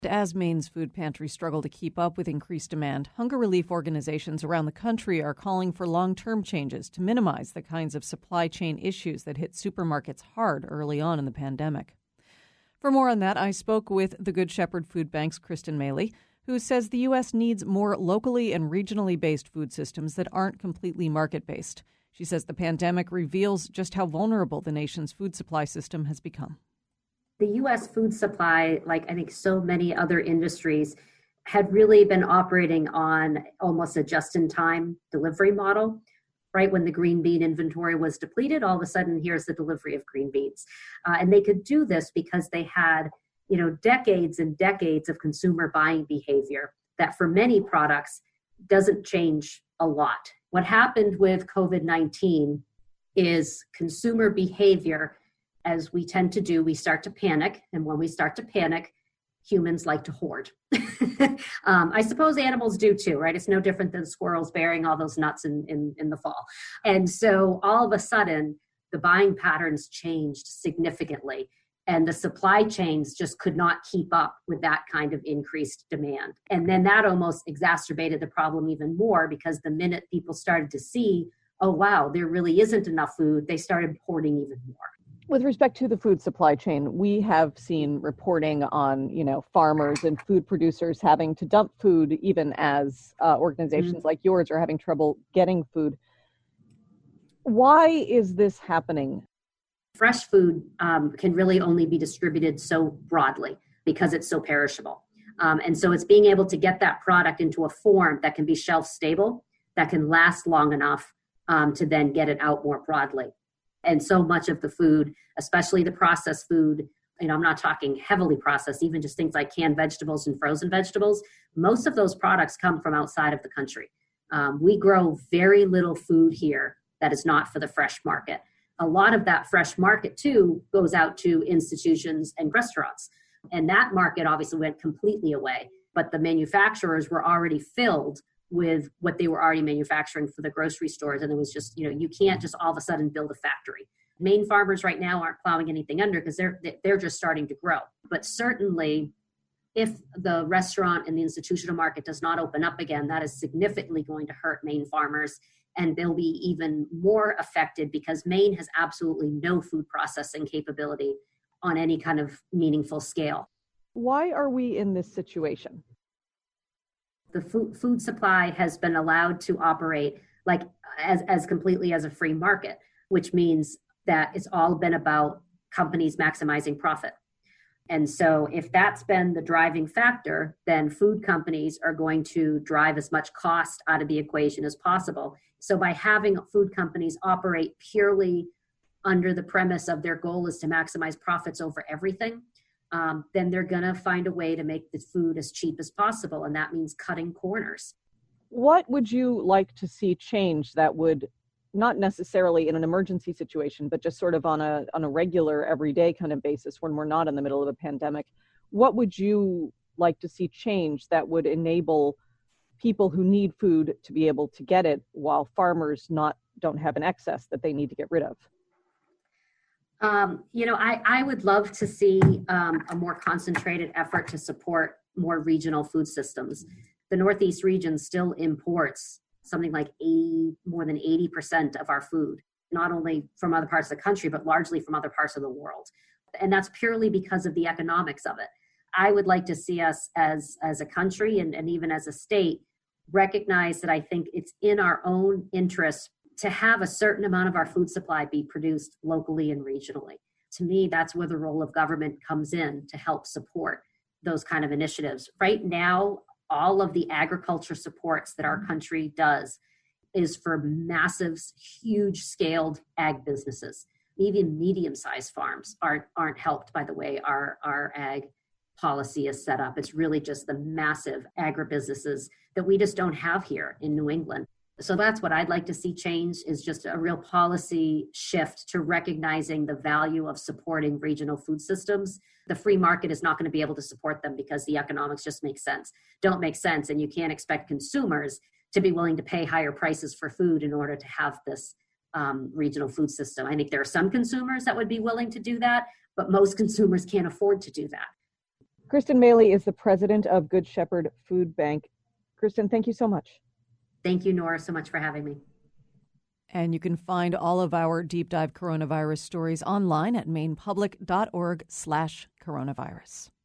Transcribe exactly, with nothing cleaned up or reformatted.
As Maine's food pantries struggle to keep up with increased demand, hunger relief organizations around the country are calling for long-term changes to minimize the kinds of supply chain issues that hit supermarkets hard early on in the pandemic. For more on that, I spoke with the Good Shepherd Food Bank's Kristen Maley, who says the U S needs more locally and regionally based food systems that aren't completely market-based. She says the pandemic reveals just how vulnerable the nation's food supply system has become. The U S food supply, like I think so many other industries, had really been operating on almost a just-in-time delivery model. Right when the green bean inventory was depleted, all of a sudden, here's the delivery of green beans. Uh, and they could do this because they had, you know, decades and decades of consumer buying behavior that for many products doesn't change a lot. What happened with covid nineteen is consumer behavior. As we tend to do, we start to panic. And when we start to panic, humans like to hoard. um, I suppose animals do too, right? It's no different than squirrels burying all those nuts in, in, in the fall. And so all of a sudden, the buying patterns changed significantly. And the supply chains just could not keep up with that kind of increased demand. And then that almost exacerbated the problem even more, because the minute people started to see, oh, wow, there really isn't enough food, they started hoarding even more. With respect to the food supply chain, we have seen reporting on, you know, farmers and food producers having to dump food, even as uh, organizations mm-hmm. like yours are having trouble getting food. Why is this happening? Fresh food um, can really only be distributed so broadly because it's so perishable. Um, and so it's being able to get that product into a form that can be shelf stable, that can last long enough um, to then get it out more broadly. And so much of the food, especially the processed food, you know, I'm not talking heavily processed, even just things like canned vegetables and frozen vegetables, most of those products come from outside of the country. Um, we grow very little food here that is not for the fresh market. A lot of that fresh market, too, goes out to institutions and restaurants. And that market obviously went completely away. But the manufacturers were already filled with what they were already manufacturing for the grocery stores. And it was just, you know, you can't just all of a sudden build a factory. Maine farmers right now aren't plowing anything under because they're they're just starting to grow. But certainly, if the restaurant and the institutional market does not open up again, that is significantly going to hurt Maine farmers. And they'll be even more affected because Maine has absolutely no food processing capability on any kind of meaningful scale. Why are we in this situation? The food, food supply has been allowed to operate like as, as completely as a free market, which means that it's all been about companies maximizing profit. And so if that's been the driving factor, then food companies are going to drive as much cost out of the equation as possible. So by having food companies operate purely under the premise of their goal is to maximize profits over everything, Um, then they're going to find a way to make the food as cheap as possible. And that means cutting corners. What would you like to see change that would, not necessarily in an emergency situation, but just sort of on a on a regular, everyday kind of basis when we're not in the middle of a pandemic, what would you like to see change that would enable people who need food to be able to get it while farmers not don't have an excess that they need to get rid of? Um, you know, I, I would love to see um, a more concentrated effort to support more regional food systems. The Northeast region still imports something like eighty, more than eighty percent of our food, not only from other parts of the country, but largely from other parts of the world. And that's purely because of the economics of it. I would like to see us as, as a country and, and even as a state recognize that I think it's in our own interest to have a certain amount of our food supply be produced locally and regionally. To me, that's where the role of government comes in to help support those kind of initiatives. Right now, all of the agriculture supports that our country does is for massive, huge scaled ag businesses. Even medium-sized farms aren't, aren't helped by the way our, our ag policy is set up. It's really just the massive agribusinesses that we just don't have here in New England. So that's what I'd like to see change, is just a real policy shift to recognizing the value of supporting regional food systems. The free market is not going to be able to support them because the economics just make sense, don't make sense. And you can't expect consumers to be willing to pay higher prices for food in order to have this um, regional food system. I think there are some consumers that would be willing to do that, but most consumers can't afford to do that. Kristen Maley is the president of Good Shepherd Food Bank. Kristen, thank you so much. Thank you, Nora, so much for having me. And you can find all of our deep dive coronavirus stories online at mainepublic.org slash coronavirus.